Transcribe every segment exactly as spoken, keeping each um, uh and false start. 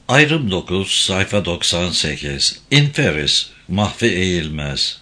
Ayrım dokuz, sayfa doksan sekiz. İnferis, mahfi eğilmez.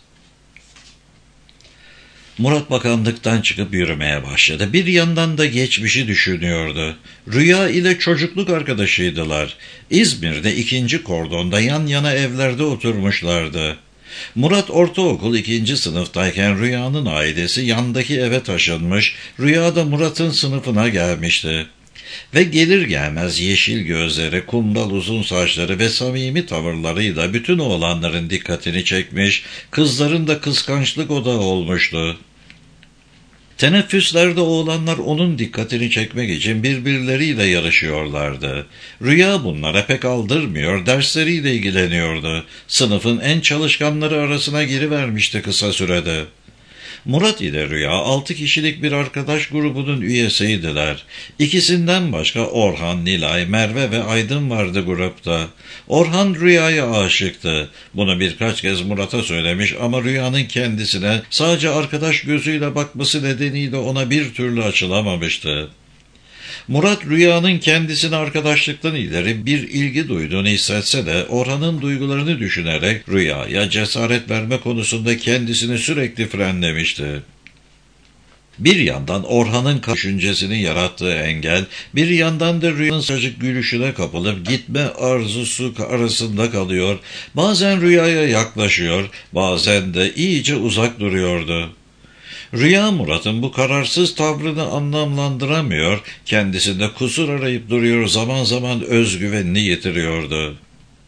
Murat bakanlıktan çıkıp yürümeye başladı. Bir yandan da geçmişi düşünüyordu. Rüya ile çocukluk arkadaşıydılar. İzmir'de ikinci kordonda yan yana evlerde oturmuşlardı. Murat ortaokul ikinci sınıftayken Rüya'nın ailesi yandaki eve taşınmış, Rüya da Murat'ın sınıfına gelmişti. Ve gelir gelmez yeşil gözleri, kumral uzun saçları ve samimi tavırlarıyla bütün oğlanların dikkatini çekmiş, kızların da kıskançlık odağı olmuştu. Teneffüslerde oğlanlar onun dikkatini çekmek için birbirleriyle yarışıyorlardı. Rüya bunlara pek aldırmıyor, dersleriyle ilgileniyordu. Sınıfın en çalışkanları arasına girivermişti kısa sürede. Murat ile Rüya altı kişilik bir arkadaş grubunun üyesiydiler. İkisinden başka Orhan, Nilay, Merve ve Aydın vardı grupta. Orhan Rüya'ya aşıktı. Bunu birkaç kez Murat'a söylemiş ama Rüya'nın kendisine sadece arkadaş gözüyle bakması nedeniyle ona bir türlü açılamamıştı. Murat Rüya'nın kendisine arkadaşlıktan ileri bir ilgi duyduğunu hissetse de Orhan'ın duygularını düşünerek Rüya'ya cesaret verme konusunda kendisini sürekli frenlemişti. Bir yandan Orhan'ın düşüncesini yarattığı engel, bir yandan da Rüya'nın sıcacık gülüşüne kapılıp gitme arzusu arasında kalıyor, bazen Rüya'ya yaklaşıyor, bazen de iyice uzak duruyordu. Rüya Murat'ın bu kararsız tavrını anlamlandıramıyor, kendisinde kusur arayıp duruyor, zaman zaman özgüvenini yitiriyordu.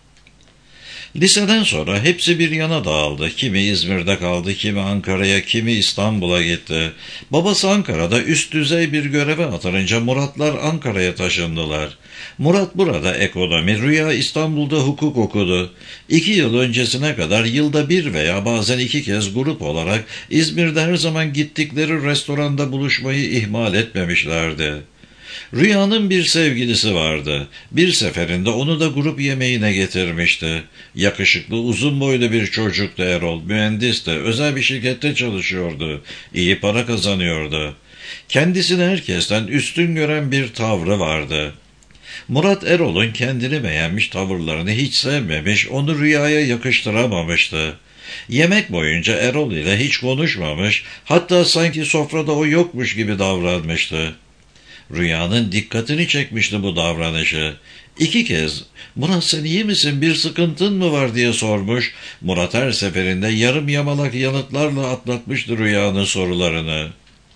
Liseden sonra hepsi bir yana dağıldı. Kimi İzmir'de kaldı, kimi Ankara'ya, kimi İstanbul'a gitti. Babası Ankara'da üst düzey bir göreve atanınca Muratlar Ankara'ya taşındılar. Murat burada ekonomi, Rüya İstanbul'da hukuk okudu. İki yıl öncesine kadar yılda bir veya bazen iki kez grup olarak İzmir'de her zaman gittikleri restoranda buluşmayı ihmal etmemişlerdi. Rüya'nın bir sevgilisi vardı. Bir seferinde onu da grup yemeğine getirmişti. Yakışıklı, uzun boylu bir çocuktu Erol. Mühendisti, özel bir şirkette çalışıyordu. İyi para kazanıyordu. Kendisini herkesten üstün gören bir tavrı vardı. Murat Erol'un kendini beğenmiş tavırlarını hiç sevmemiş, onu Rüya'ya yakıştıramamıştı. Yemek boyunca Erol ile hiç konuşmamış, hatta sanki sofrada o yokmuş gibi davranmıştı. Rüya'nın dikkatini çekmişti bu davranışı. İki kez "Murat sen iyi misin, bir sıkıntın mı var?" diye sormuş. Murat her seferinde yarım yamalak yanıtlarla atlatmıştı Rüya'nın sorularını.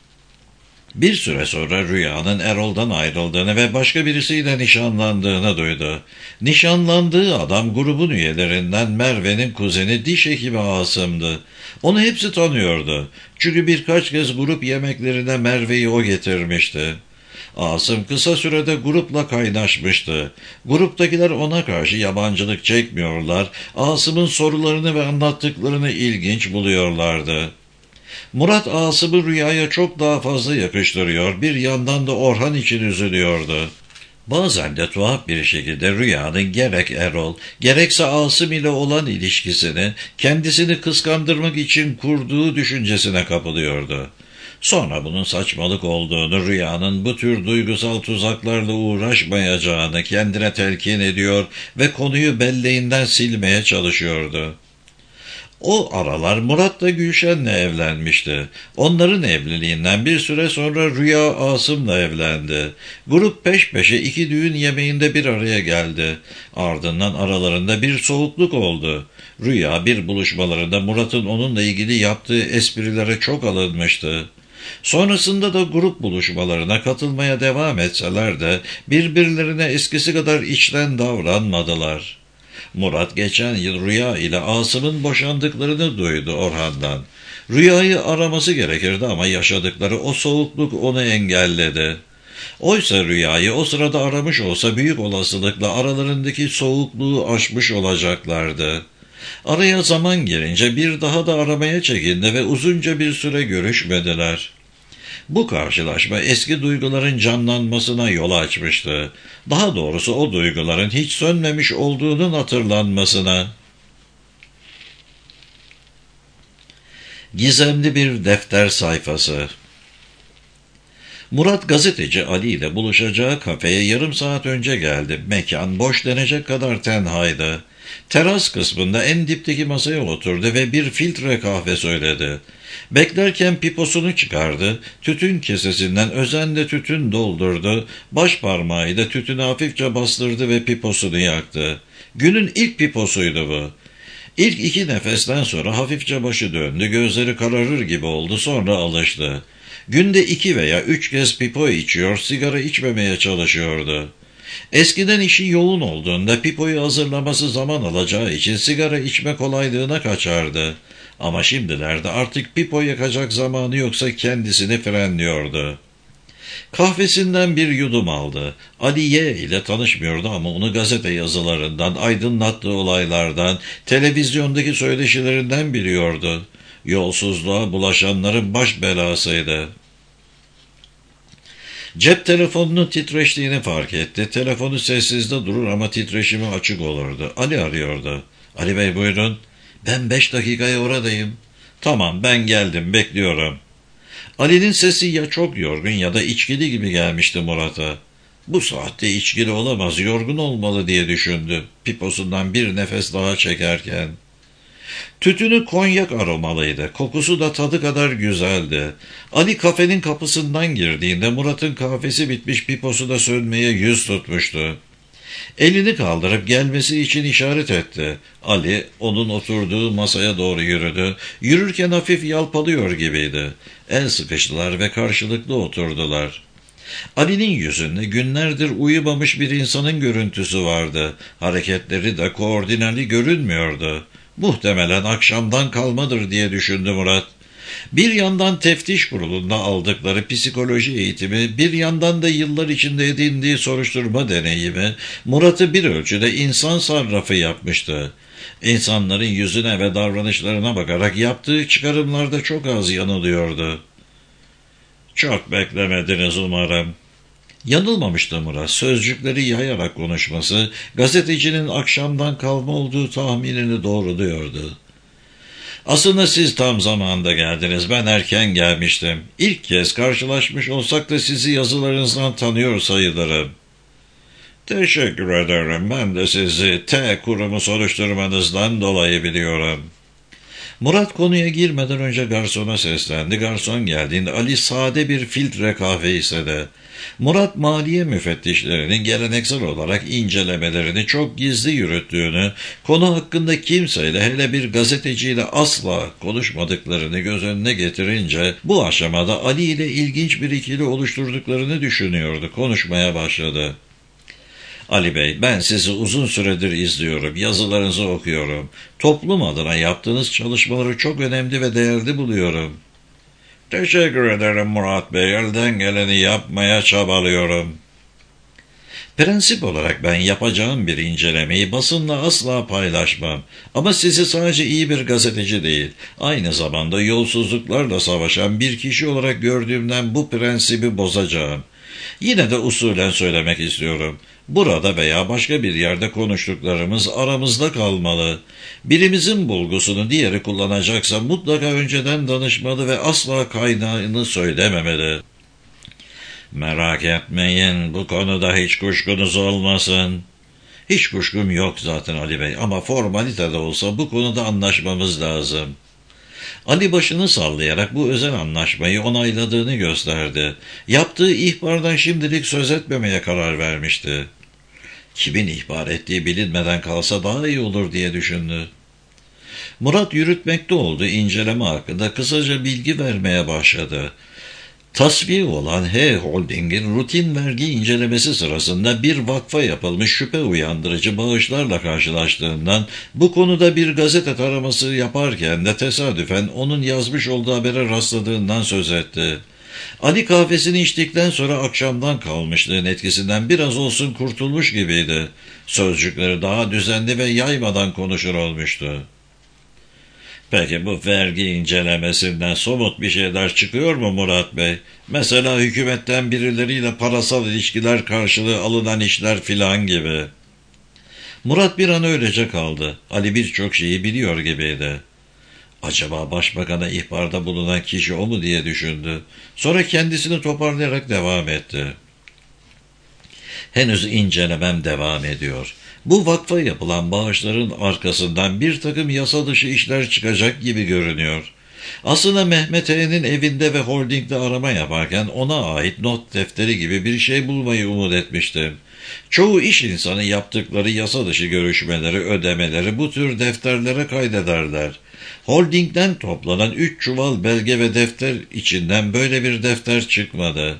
Bir süre sonra Rüya'nın Erol'dan ayrıldığını ve başka birisiyle nişanlandığını duydu. Nişanlandığı adam grubun üyelerinden Merve'nin kuzeni diş hekimi Asım'dı. Onu hepsi tanıyordu. Çünkü birkaç kez grup yemeklerine Merve'yi o getirmişti. Asım kısa sürede grupla kaynaşmıştı. Gruptakiler ona karşı yabancılık çekmiyorlar, Asım'ın sorularını ve anlattıklarını ilginç buluyorlardı. Murat Asım'ı Rüya'ya çok daha fazla yakıştırıyor, bir yandan da Orhan için üzülüyordu. Bazen de tuhaf bir şekilde Rüya'nın gerek Erol, gerekse Asım ile olan ilişkisini kendisini kıskandırmak için kurduğu düşüncesine kapılıyordu. Sonra bunun saçmalık olduğunu, Rüya'nın bu tür duygusal tuzaklarla uğraşmayacağını kendine telkin ediyor ve konuyu belleğinden silmeye çalışıyordu. O aralar Murat da Gülşen'le evlenmişti. Onların evliliğinden bir süre sonra Rüya Asım'la evlendi. Grup peş peşe iki düğün yemeğinde bir araya geldi. Ardından aralarında bir soğukluk oldu. Rüya bir buluşmalarında Murat'ın onunla ilgili yaptığı esprilere çok alınmıştı. Sonrasında da grup buluşmalarına katılmaya devam etseler de birbirlerine eskisi kadar içten davranmadılar. Murat geçen yıl Rüya ile Asım'ın boşandıklarını duydu Orhan'dan. Rüya'yı araması gerekirdi ama yaşadıkları o soğukluk onu engelledi. Oysa Rüya'yı o sırada aramış olsa büyük olasılıkla aralarındaki soğukluğu aşmış olacaklardı. Araya zaman girince bir daha da aramaya çekindi ve uzunca bir süre görüşmediler. Bu karşılaşma eski duyguların canlanmasına yol açmıştı. Daha doğrusu o duyguların hiç sönmemiş olduğunun hatırlanmasına. Gizemli bir defter sayfası. Murat gazeteci Ali ile buluşacağı kafeye yarım saat önce geldi. Mekan boş denecek kadar tenhaydı. Teras kısmında en dipteki masaya oturdu ve bir filtre kahve söyledi. Beklerken piposunu çıkardı, tütün kesesinden özenle tütün doldurdu, baş parmağıyla tütünü hafifçe bastırdı ve piposunu yaktı. Günün ilk piposuydu bu. İlk iki nefesten sonra hafifçe başı döndü, gözleri kararır gibi oldu, sonra alıştı. Günde iki veya üç kez pipo içiyor, sigara içmemeye çalışıyordu. Eskiden işi yoğun olduğunda pipoyu hazırlaması zaman alacağı için sigara içme kolaylığına kaçardı. Ama şimdilerde artık pipo yakacak zamanı yoksa kendisini frenliyordu. Kahvesinden bir yudum aldı. Ali Y ile tanışmıyordu ama onu gazete yazılarından, aydınlattığı olaylardan, televizyondaki söyleşilerinden biliyordu. Yolsuzluğa bulaşanların baş belasıydı. Cep telefonunun titreştiğini fark etti. Telefonu sessizde durur ama titreşimi açık olurdu. Ali arıyordu. Ali Bey buyurun. Ben beş dakikaya oradayım. Tamam ben geldim bekliyorum. Ali'nin sesi ya çok yorgun ya da içkili gibi gelmişti Murat'a. Bu saatte içkili olamaz, yorgun olmalı diye düşündü. Piposundan bir nefes daha çekerken. Tütünü konyak aromalıydı. Kokusu da tadı kadar güzeldi. Ali kafenin kapısından girdiğinde Murat'ın kahvesi bitmiş, piposu da sönmeye yüz tutmuştu. Elini kaldırıp gelmesi için işaret etti. Ali onun oturduğu masaya doğru yürüdü. Yürürken hafif yalpalıyor gibiydi. El sıkıştılar ve karşılıklı oturdular. Ali'nin yüzünde günlerdir uyumamış bir insanın görüntüsü vardı. Hareketleri de koordineli görünmüyordu. Muhtemelen akşamdan kalmadır diye düşündü Murat. Bir yandan teftiş kurulunda aldıkları psikoloji eğitimi, bir yandan da yıllar içinde edindiği soruşturma deneyimi, Murat'ı bir ölçüde insan sarrafı yapmıştı. İnsanların yüzüne ve davranışlarına bakarak yaptığı çıkarımlarda çok az yanılıyordu. Çok beklemediniz umarım. Yanılmamıştı Murat. Sözcükleri yayarak konuşması, gazetecinin akşamdan kalma olduğu tahminini doğruluyordu. Aslında siz tam zamanında geldiniz. Ben erken gelmiştim. İlk kez karşılaşmış olsak da sizi yazılarınızdan tanıyor sayılırım. Teşekkür ederim. Ben de sizi T kurumu soruşturmanızdan dolayı biliyorum. Murat konuya girmeden önce garsona seslendi. Garson geldiğinde Ali sade bir filtre kahve istedi. Murat maliye müfettişlerinin geleneksel olarak incelemelerini çok gizli yürüttüğünü, konu hakkında kimseyle hele bir gazeteciyle asla konuşmadıklarını göz önüne getirince bu aşamada Ali ile ilginç bir ikili oluşturduklarını düşünüyordu. Konuşmaya başladı. Ali Bey, ben sizi uzun süredir izliyorum, yazılarınızı okuyorum. Toplum adına yaptığınız çalışmaları çok önemli ve değerli buluyorum. Teşekkür ederim Murat Bey, elden geleni yapmaya çabalıyorum. Prensip olarak ben yapacağım bir incelemeyi basınla asla paylaşmam. Ama sizi sadece iyi bir gazeteci değil, aynı zamanda yolsuzluklarla savaşan bir kişi olarak gördüğümden bu prensibi bozacağım. Yine de usulen söylemek istiyorum. Burada veya başka bir yerde konuştuklarımız aramızda kalmalı. Birimizin bulgusunu diğeri kullanacaksa mutlaka önceden danışmalı ve asla kaynağını söylememeli. Merak etmeyin, bu konuda hiç kuşkunuz olmasın. Hiç kuşkum yok zaten Ali Bey ama formalite de olsa bu konuda anlaşmamız lazım. Ali başını sallayarak bu özel anlaşmayı onayladığını gösterdi. Yaptığı ihbardan şimdilik söz etmemeye karar vermişti. Kimin ihbar ettiği bilinmeden kalsa daha iyi olur diye düşündü. Murat yürütmekte olduğu inceleme hakkında kısaca bilgi vermeye başladı. Tasfiye olan H Holding'in rutin vergi incelemesi sırasında bir vakfa yapılmış şüphe uyandırıcı bağışlarla karşılaştığından, bu konuda bir gazete taraması yaparken de tesadüfen onun yazmış olduğu habere rastladığından söz etti. Ali kahvesini içtikten sonra akşamdan kalmışlığın etkisinden biraz olsun kurtulmuş gibiydi. Sözcükleri daha düzenli ve yaymadan konuşur olmuştu. Peki bu vergi incelemesinden somut bir şeyler çıkıyor mu Murat Bey? Mesela hükümetten birileriyle parasal ilişkiler karşılığı alınan işler filan gibi. Murat bir an öylece kaldı. Ali birçok şeyi biliyor gibiydi. Acaba başbakana ihbarda bulunan kişi o mu diye düşündü. Sonra kendisini toparlayarak devam etti. Henüz incelemem devam ediyor. Bu vakfa yapılan bağışların arkasından bir takım yasa dışı işler çıkacak gibi görünüyor. Aslında Mehmet E'nin evinde ve holdingde arama yaparken ona ait not defteri gibi bir şey bulmayı umut etmiştim. Çoğu iş insanı yaptıkları yasa dışı görüşmeleri, ödemeleri bu tür defterlere kaydederler. Holdingden toplanan üç çuval belge ve defter içinden böyle bir defter çıkmadı.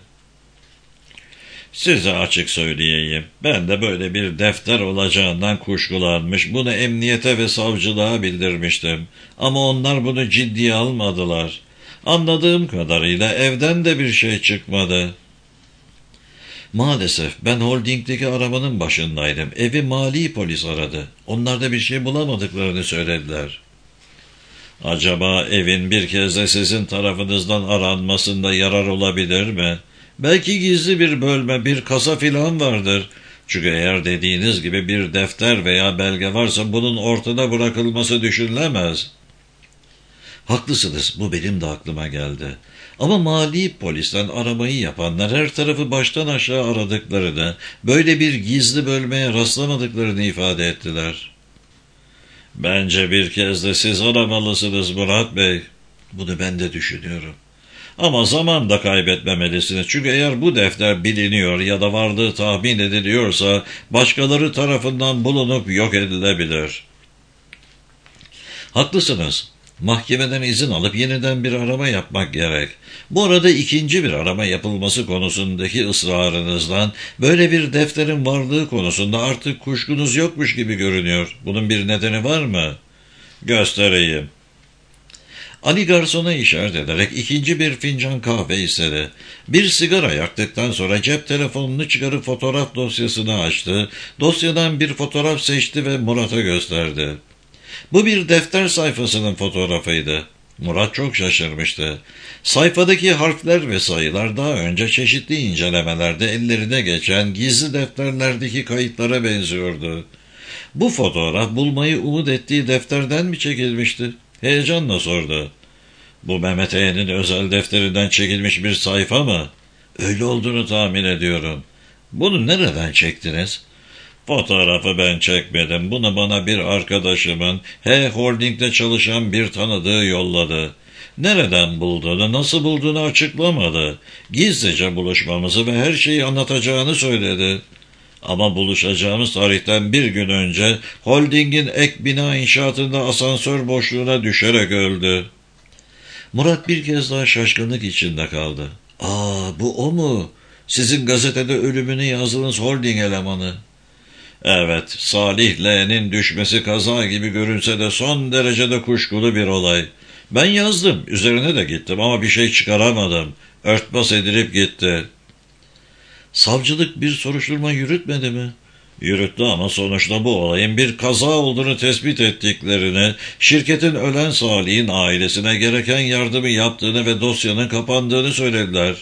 Size açık söyleyeyim, ben de böyle bir defter olacağından kuşkulanmış, bunu emniyete ve savcılığa bildirmiştim. Ama onlar bunu ciddiye almadılar. Anladığım kadarıyla evden de bir şey çıkmadı. Maalesef ben holdingdeki aramanın başındaydım. Evi mali polis aradı. Onlar da bir şey bulamadıklarını söylediler. Acaba evin bir kez de sizin tarafınızdan aranmasında yarar olabilir mi? Belki gizli bir bölme, bir kasa filan vardır. Çünkü eğer dediğiniz gibi bir defter veya belge varsa bunun ortada bırakılması düşünülemez. Haklısınız, bu benim de aklıma geldi. Ama mali polisten aramayı yapanlar her tarafı baştan aşağı aradıklarını, böyle bir gizli bölmeye rastlamadıklarını ifade ettiler. Bence bir kez de siz aramalısınız Murat Bey. Bunu ben de düşünüyorum. Ama zaman da kaybetmemelisiniz. Çünkü eğer bu defter biliniyor ya da varlığı tahmin ediliyorsa başkaları tarafından bulunup yok edilebilir. Haklısınız. Mahkemeden izin alıp yeniden bir arama yapmak gerek. Bu arada ikinci bir arama yapılması konusundaki ısrarınızdan böyle bir defterin varlığı konusunda artık kuşkunuz yokmuş gibi görünüyor. Bunun bir nedeni var mı? Göstereyim. Ali garsona işaret ederek ikinci bir fincan kahve istedi. Bir sigara yaktıktan sonra cep telefonunu çıkarıp fotoğraf dosyasını açtı. Dosyadan bir fotoğraf seçti ve Murat'a gösterdi. Bu bir defter sayfasının fotoğrafıydı. Murat çok şaşırmıştı. Sayfadaki harfler ve sayılar daha önce çeşitli incelemelerde ellerine geçen gizli defterlerdeki kayıtlara benziyordu. Bu fotoğraf bulmayı umut ettiği defterden mi çekilmişti? Heyecanla sordu. Bu Mehmet E'nin özel defterinden çekilmiş bir sayfa mı? Öyle olduğunu tahmin ediyorum. Bunu nereden çektiniz? Fotoğrafı ben çekmedim. Bunu bana bir arkadaşımın H Holding'de çalışan bir tanıdığı yolladı. Nereden bulduğunu, nasıl bulduğunu açıklamadı. Gizlice buluşmamızı ve her şeyi anlatacağını söyledi. Ama buluşacağımız tarihten bir gün önce Holding'in ek bina inşaatında asansör boşluğuna düşerek öldü. Murat bir kez daha şaşkınlık içinde kaldı. Aa, bu o mu? Sizin gazetede ölümünü yazdığınız Holding elemanı. Evet, Salih L'nin düşmesi kaza gibi görünse de son derecede kuşkulu bir olay. Ben yazdım, üzerine de gittim ama bir şey çıkaramadım. Örtbas edilip gitti. Savcılık bir soruşturma yürütmedi mi? Yürüttü ama sonuçta bu olayın bir kaza olduğunu tespit ettiklerini, şirketin ölen Salih'in ailesine gereken yardımı yaptığını ve dosyanın kapandığını söylediler.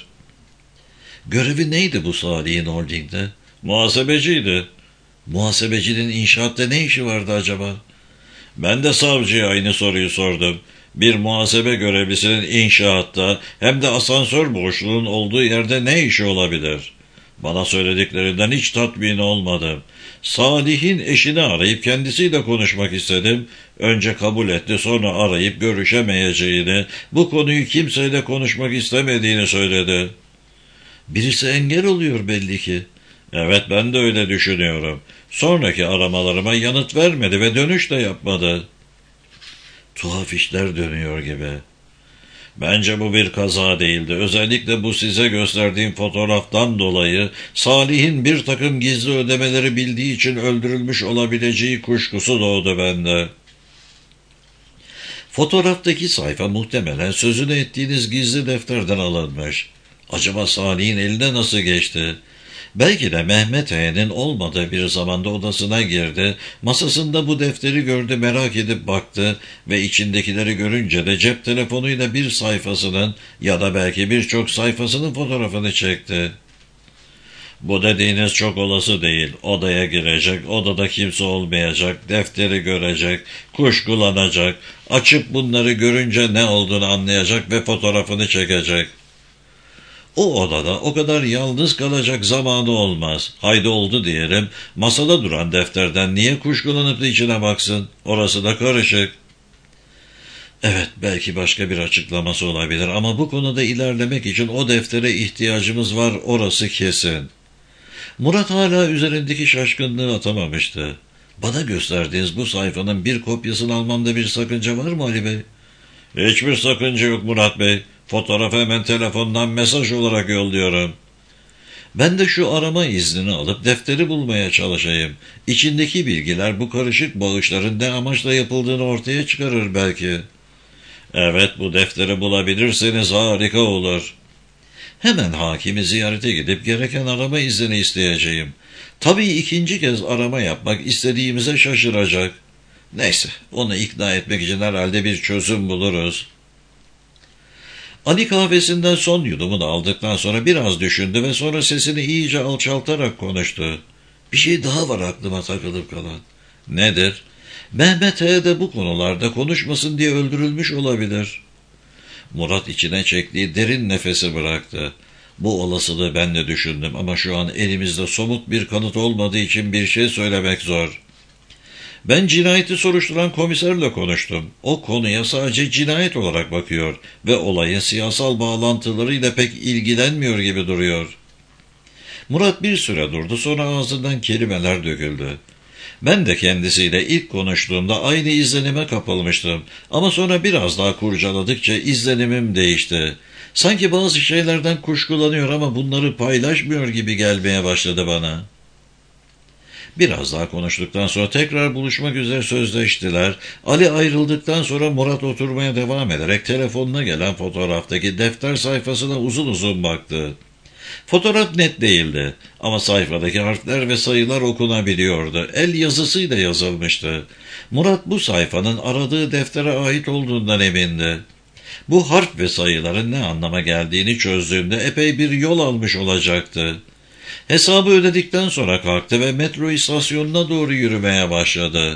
Görevi neydi bu Salih'in holdingde? Muhasebeciydi. Muhasebecinin inşaatta ne işi vardı acaba? Ben de savcıya aynı soruyu sordum. Bir muhasebe görevlisinin inşaatta hem de asansör boşluğunun olduğu yerde ne işi olabilir? Bana söylediklerinden hiç tatmin olmadım. Salih'in eşini arayıp kendisiyle konuşmak istedim. Önce kabul etti, sonra arayıp görüşemeyeceğini, bu konuyu kimseyle konuşmak istemediğini söyledi. Birisi engel oluyor belli ki. Evet, ben de öyle düşünüyorum. Sonraki aramalarıma yanıt vermedi ve dönüş de yapmadı. Tuhaf işler dönüyor gibi. Bence bu bir kaza değildi. Özellikle bu size gösterdiğim fotoğraftan dolayı Salih'in bir takım gizli ödemeleri bildiği için öldürülmüş olabileceği kuşkusu doğdu bende. Fotoğraftaki sayfa muhtemelen sözünü ettiğiniz gizli defterden alınmış. Acaba Salih'in eline nasıl geçti? Belki de Mehmet E'nin olmadığı bir zamanda odasına girdi, masasında bu defteri gördü, merak edip baktı ve içindekileri görünce de cep telefonuyla bir sayfasının ya da belki birçok sayfasının fotoğrafını çekti. Bu dediğiniz çok olası değil. Odaya girecek, odada kimse olmayacak, defteri görecek, kuşkulanacak, açıp bunları görünce ne olduğunu anlayacak ve fotoğrafını çekecek. O odada o kadar yalnız kalacak zamanı olmaz. Haydi oldu diyelim, masada duran defterden niye kuşkulanıp da içine baksın? Orası da karışık. Evet, belki başka bir açıklaması olabilir ama bu konuda ilerlemek için o deftere ihtiyacımız var, orası kesin. Murat hala üzerindeki şaşkınlığı atamamıştı. Bana gösterdiğiniz bu sayfanın bir kopyasını almamda bir sakınca var mı Ali Bey? Hiçbir sakınca yok Murat Bey. Fotoğrafı hemen telefondan mesaj olarak yolluyorum. Ben de şu arama iznini alıp defteri bulmaya çalışayım. İçindeki bilgiler bu karışık bağışların ne amaçla yapıldığını ortaya çıkarır belki. Evet, bu defteri bulabilirseniz harika olur. Hemen hakimi ziyarete gidip gereken arama izni isteyeceğim. Tabii ikinci kez arama yapmak istediğimize şaşıracak. Neyse, onu ikna etmek için herhalde bir çözüm buluruz. Ali kahvesinden son yudumunu aldıktan sonra biraz düşündü ve sonra sesini iyice alçaltarak konuştu. Bir şey daha var aklıma takılıp kalan. Nedir? Mehmet H. de bu konularda konuşmasın diye öldürülmüş olabilir. Murat içine çektiği derin nefesi bıraktı. Bu olasılığı ben de düşündüm ama şu an elimizde somut bir kanıt olmadığı için bir şey söylemek zor. Ben cinayeti soruşturan komiserle konuştum. O konuya sadece cinayet olarak bakıyor ve olayın siyasal bağlantılarıyla pek ilgilenmiyor gibi duruyor. Murat bir süre durdu, sonra ağzından kelimeler döküldü. Ben de kendisiyle ilk konuştuğumda aynı izlenime kapılmıştım ama sonra biraz daha kurcaladıkça izlenimim değişti. Sanki bazı şeylerden kuşkulanıyor ama bunları paylaşmıyor gibi gelmeye başladı bana. Biraz daha konuştuktan sonra tekrar buluşmak üzere sözleştiler. Ali ayrıldıktan sonra Murat oturmaya devam ederek telefonuna gelen fotoğraftaki defter sayfasına uzun uzun baktı. Fotoğraf net değildi ama sayfadaki harfler ve sayılar okunabiliyordu. El yazısıyla yazılmıştı. Murat bu sayfanın aradığı deftere ait olduğundan emindi. Bu harf ve sayıların ne anlama geldiğini çözdüğümde epey bir yol almış olacaktı. Hesabı ödedikten sonra kalktı ve metro istasyonuna doğru yürümeye başladı.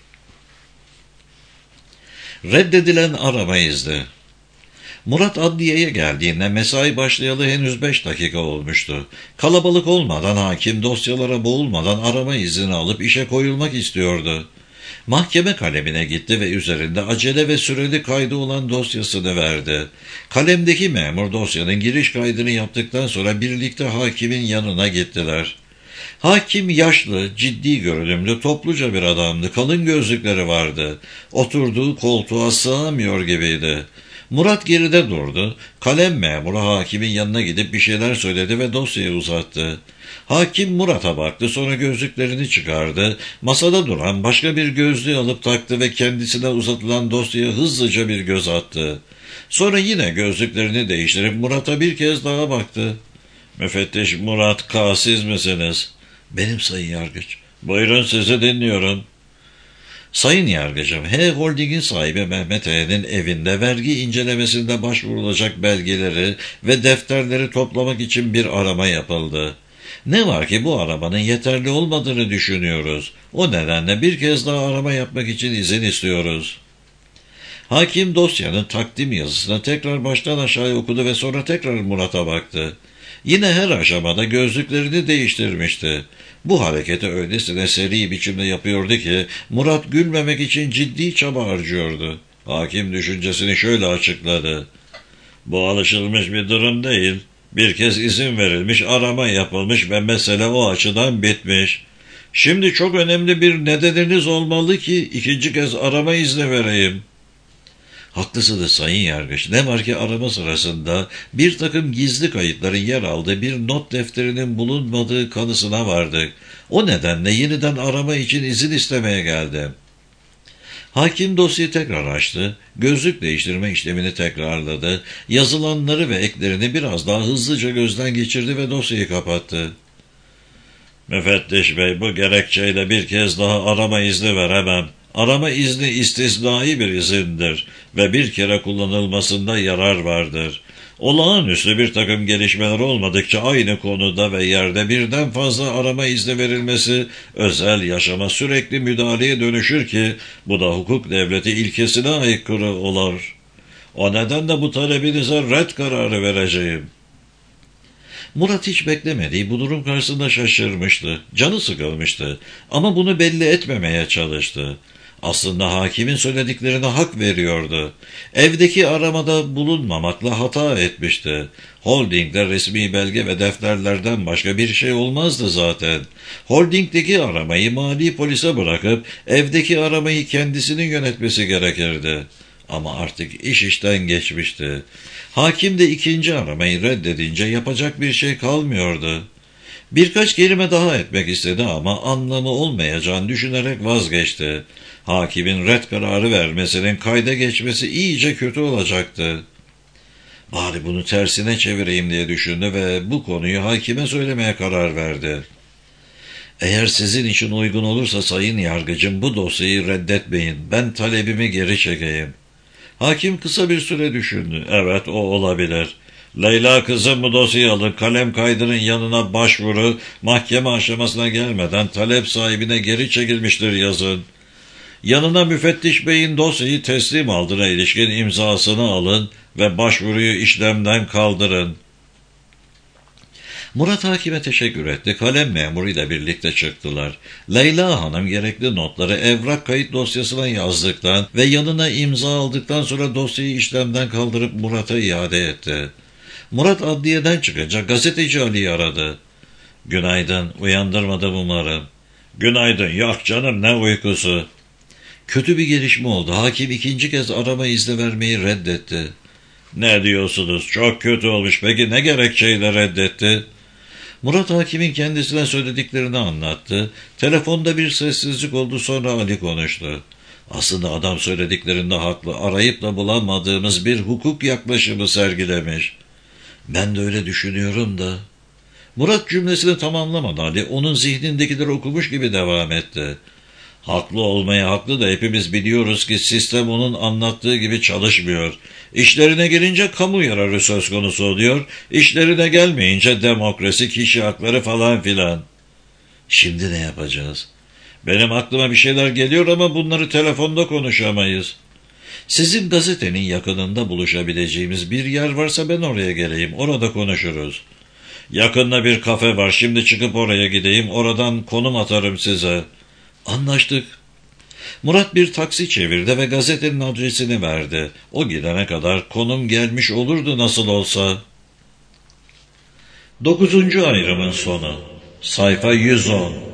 Reddedilen arama izni. Murat adliyeye geldiğinde mesai başlayalı henüz beş dakika olmuştu. Kalabalık olmadan hakim dosyalara boğulmadan arama izni alıp işe koyulmak istiyordu. Mahkeme kalemine gitti ve üzerinde acele ve süreli kaydı olan dosyasını verdi. Kalemdeki memur dosyanın giriş kaydını yaptıktan sonra birlikte hakimin yanına gittiler. Hakim yaşlı, ciddi görünümlü, topluca bir adamdı. Kalın gözlükleri vardı. Oturduğu koltuğa sığamıyor gibiydi. Murat geride durdu. Kalem memuru hakimin yanına gidip bir şeyler söyledi ve dosyayı uzattı. Hakim Murat'a baktı, sonra gözlüklerini çıkardı. Masada duran başka bir gözlüğü alıp taktı ve kendisine uzatılan dosyaya hızlıca bir göz attı. Sonra yine gözlüklerini değiştirip Murat'a bir kez daha baktı. "Müfettiş Murat K. siz misiniz?" "Benim sayın yargıç." "Buyurun, sizi dinliyorum." "Sayın yargıcım, H Holding'in sahibi Mehmet H'nin evinde vergi incelemesinde başvurulacak belgeleri ve defterleri toplamak için bir arama yapıldı. Ne var ki bu aramanın yeterli olmadığını düşünüyoruz. O nedenle bir kez daha arama yapmak için izin istiyoruz." Hakim dosyanın takdim yazısını tekrar baştan aşağıya okudu ve sonra tekrar Murat'a baktı. Yine her aşamada gözlüklerini değiştirmişti. Bu hareketi öylesine seri biçimde yapıyordu ki Murat gülmemek için ciddi çaba harcıyordu. Hakim düşüncesini şöyle açıkladı. "Bu alışılmış bir durum değil. Bir kez izin verilmiş, arama yapılmış ve mesele o açıdan bitmiş. Şimdi çok önemli bir nedeniniz olmalı ki ikinci kez arama izni vereyim." "Haklısınız sayın yargıç. Ne var ki arama sırasında bir takım gizli kayıtların yer aldığı bir not defterinin bulunmadığı kanısına vardık. O nedenle yeniden arama için izin istemeye geldim." Hakim dosyayı tekrar açtı, gözlük değiştirme işlemini tekrarladı, yazılanları ve eklerini biraz daha hızlıca gözden geçirdi ve dosyayı kapattı. "Müfettiş Bey, bu gerekçeyle bir kez daha arama izni veremem. Arama izni istisnai bir izindir ve bir kere kullanılmasında yarar vardır. Olağanüstü bir takım gelişmeler olmadıkça aynı konuda ve yerde birden fazla arama izni verilmesi özel yaşama sürekli müdahaleye dönüşür ki bu da hukuk devleti ilkesine aykırı olur. O nedenle bu talebinize red kararı vereceğim. Murat hiç beklemediği bu durum karşısında şaşırmıştı, canı sıkılmıştı ama bunu belli etmemeye çalıştı. Aslında hakimin söylediklerine hak veriyordu. Evdeki aramada bulunmamakla hata etmişti. Holdingde resmi belge ve defterlerden başka bir şey olmazdı zaten. Holdingdeki aramayı mali polise bırakıp evdeki aramayı kendisinin yönetmesi gerekirdi. Ama artık iş işten geçmişti. Hakim de ikinci aramayı reddedince yapacak bir şey kalmıyordu. Birkaç kelime daha etmek istedi ama anlamı olmayacağını düşünerek vazgeçti. Hakimin red kararı vermesinin kayda geçmesi iyice kötü olacaktı. Bari bunu tersine çevireyim diye düşündü ve bu konuyu hakime söylemeye karar verdi. Eğer sizin için uygun olursa sayın yargıcım bu dosyayı reddetmeyin. Ben talebimi geri çekeyim. Hakim kısa bir süre düşündü. Evet, o olabilir. Leyla kızım, bu dosyayı alın. Kalem kaydının yanına başvuru mahkeme aşamasına gelmeden talep sahibine geri çekilmiştir yazın. Yanına müfettiş beyin dosyayı teslim aldığına ilişkin imzasını alın ve başvuruyu işlemden kaldırın. Murat hakime teşekkür etti. Kalem memuruyla birlikte çıktılar. Leyla Hanım gerekli notları evrak kayıt dosyasına yazdıktan ve yanına imza aldıktan sonra dosyayı işlemden kaldırıp Murat'a iade etti. Murat adliyeden çıkınca gazeteci Ali'yi aradı. Günaydın, uyandırmadım umarım. Günaydın, yok canım, ne uykusu. Kötü bir gelişme oldu. Hakim ikinci kez arama izni vermeyi reddetti. Ne diyorsunuz? Çok kötü olmuş. Peki ne gerekçeyle reddetti? Murat hakimin kendisine söylediklerini anlattı. Telefonda bir sessizlik oldu, sonra Ali konuştu. Aslında adam söylediklerinde haklı. Arayıp da bulamadığımız bir hukuk yaklaşımı sergilemiş. Ben de öyle düşünüyorum da. Murat cümlesini tamamlamadı. Ali onun zihnindekileri okumuş gibi devam etti. Haklı olmaya haklı da hepimiz biliyoruz ki sistem onun anlattığı gibi çalışmıyor. İşlerine gelince kamu yararı söz konusu oluyor. İşlerine gelmeyince demokrasi, kişi hakları falan filan. Şimdi ne yapacağız? Benim aklıma bir şeyler geliyor ama bunları telefonda konuşamayız. Sizin gazetenin yakınında buluşabileceğimiz bir yer varsa ben oraya geleyim. Orada konuşuruz. Yakında bir kafe var. Şimdi çıkıp oraya gideyim. Oradan konum atarım size. Anlaştık. Murat bir taksi çevirdi ve gazetenin adresini verdi. O gidene kadar konum gelmiş olurdu nasıl olsa. Dokuzuncu ayrımın sonu. Sayfa yüz on.